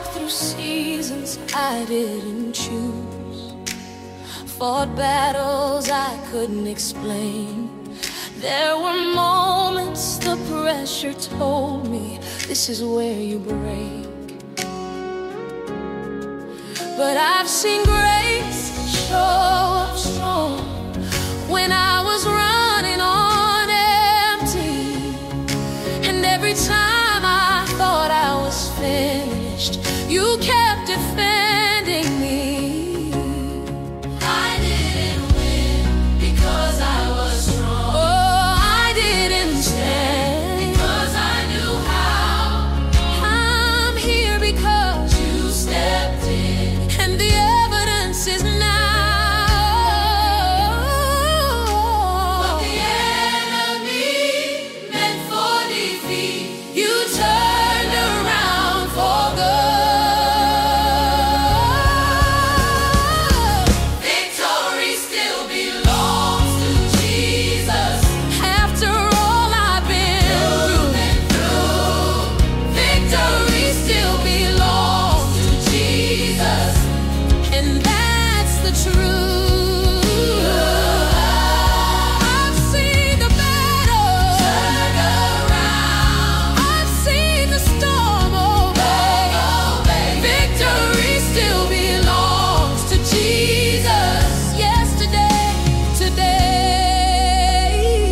walked through seasons I didn't choose, fought battles I couldn't explain. There were moments the pressure told me this is where you break. But I've seen grace show up strong when I was running on empty. And every time I thought I was finished, you kept defending me. I didn't win because I was strong. Oh, I didn't stand because I knew how. I'm here because you stepped in, and the evidence is now. What the enemy meant for defeat, you turned around for good. Victory still belongs to Jesus. After all I've been through, victory still belongs to Jesus. And that's the truth. I've seen the battle turn around. I've seen the storm obey. Victory still belongs to Jesus. Yesterday, today.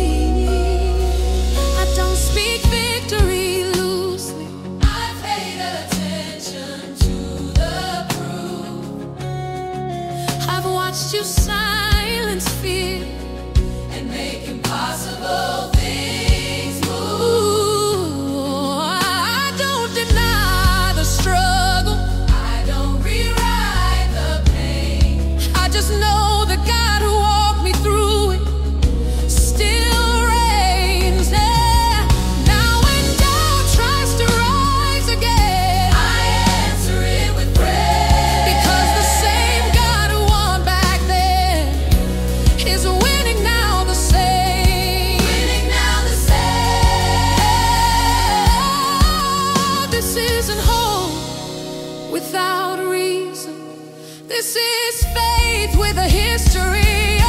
I don't speak victory loosely. I paid attention to the proof. I've watched you silence fear and make impossible things move. I don't deny the struggle. I don't rewrite the pain. I just know the God who walked me through it still reigns. Yeah. Now when doubt tries to rise again, I answer it with praise. Because the same God who won back then is winning now the same. Winning now the same. This isn't hope without reason. This is faith with a history.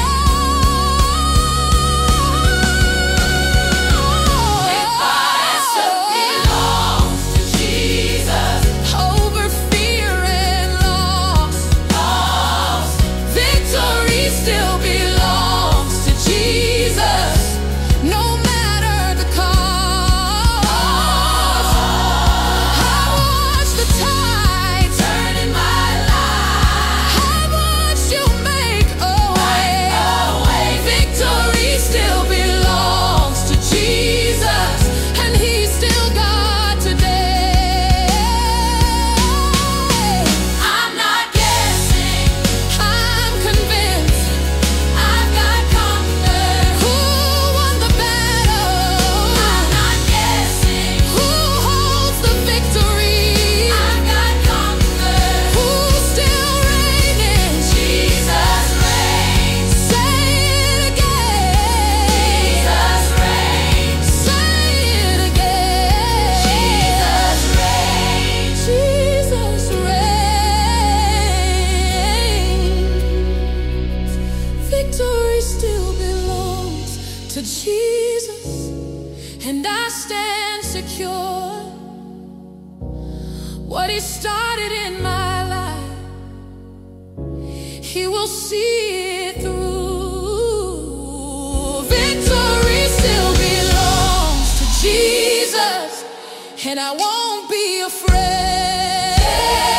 Belongs to Jesus. Over fear and loss. Victory still belongs to Jesus. No matter the cost. I watched the tide turn in my life. I watched you make a way. Victory still belongs to Jesus, and He's still God today. I'm not guessing, I'm convinced. I've got comfort. Who won the battle? I'm not guessing. Who holds the victory? I've got comfort. Who's still reigning? Jesus reigns. Say it again. Jesus reigns. Say it again. Jesus reigns. Jesus reigns. Victory still belongs to Jesus, and I stand secure. What He started in my life, He will see it through. Victory still belongs to Jesus, and I won't be afraid.